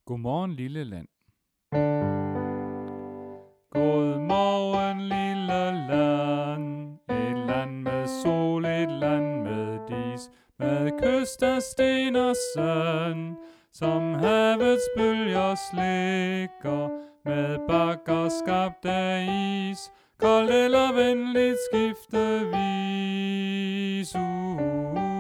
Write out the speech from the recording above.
Godmorgen, lille land. Godmorgen, lille land. Et land med sol, et land med dis, med kyster, sten og sand, som havets bølger slikker, med bakker skabt af is, koldt eller venligt skiftevis.